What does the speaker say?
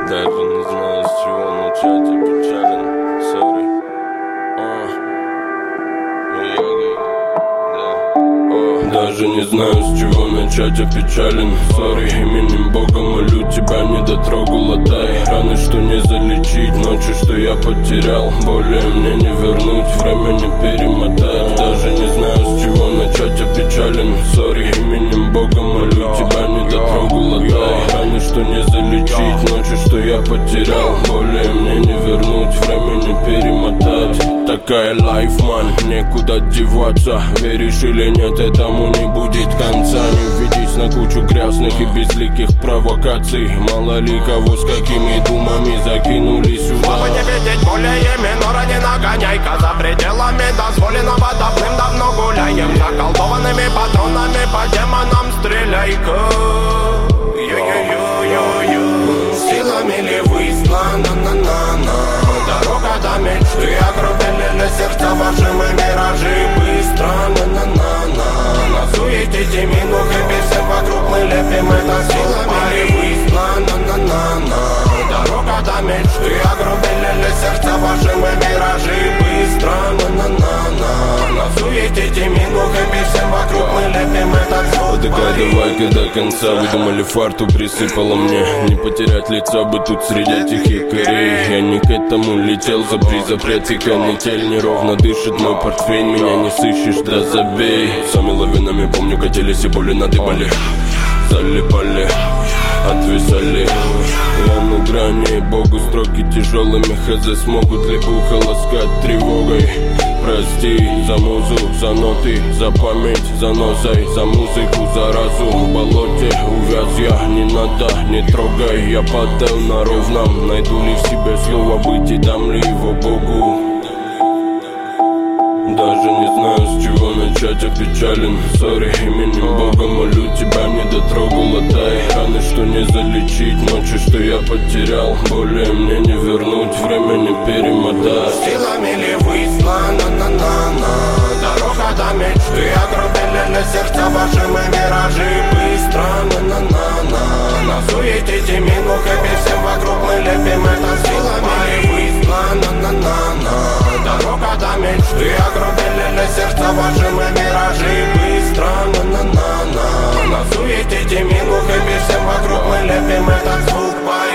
Даже не знаю, с чего начать, я печален, сори. Даже не знаю, с чего начать, я печален, сори. Именем Бога молю тебя, не дотрогу, латай раны, что не залечить, ночи, что я потерял. Более мне не вернуть, время не перемотать. Даже не знаю, с чего начать, я печален, сори. Именем Бога молю тебя, не дотрогу, латай раны, что не залечить, ночи, что я потерял. Более мне не вернуть, время не перемотать. Такая лайф, ман, некуда деваться. Веришь или нет, этому не будет конца. Не увидеть на кучу грязных и безликих провокаций. Мало ли кого с какими думами закинули сюда. Чтобы не видеть более минора, не нагоняй-ка. За пределами дозволенного давным-давно гуляем. Заколдованными патронами по демонам стреляй-ка. Силами ли выслана, на-на-на. Дорога до мечты, окружили сердца ваши мы миражи. Быстро, на-на-на-на. На суете минух и песен вокруг мы лепим это. Силами ли выслана, на-на-на. Дорога до мечты, окружили сердца ваши мы миражи. Быстро, на-на-на-на. На суете минух и песен вокруг мы лепим этот звук. Такая давай-ка до конца. Выдумали фарту, присыпала мне. Не потерять лица бы тут среди этих якорей. Я не к этому летел, запрет и канитель. Неровно дышит мой портфель, меня не сыщешь, да забей. Сами лавинами, помню, катились и боли надыбали. Залипали, отвисали. Я на грани, Богу строки тяжелыми. Хз, смогут ли ухо ласкать тревогой? Прости за музу, за ноты, за память, за носой, за музыку, за разум. В болоте увяз я, не надо, не трогай. Я падал на ровном, найду ли в себе слово быть и дам ли его Богу. Даже не знаю, с чего начать, я печален, сори. Именем Бога молю тебя, не дотрогу, латай раны, что не залечить, ночи, что я потерял. Более мне не вернуть, время не перемотать. Силами ли выслана, на-на-на. Дорога до мечты, окружили сердца ваши мы миражи. Быстро, на-на-на-на. На суете минух и песен вокруг мы лепим это. Силами ли выслана, на-на-на. Дорога до мечты, окружили сердца ваши мы миражи. Быстро, на-на-на-на. На суете минух и песен вокруг мы лепим этот звук.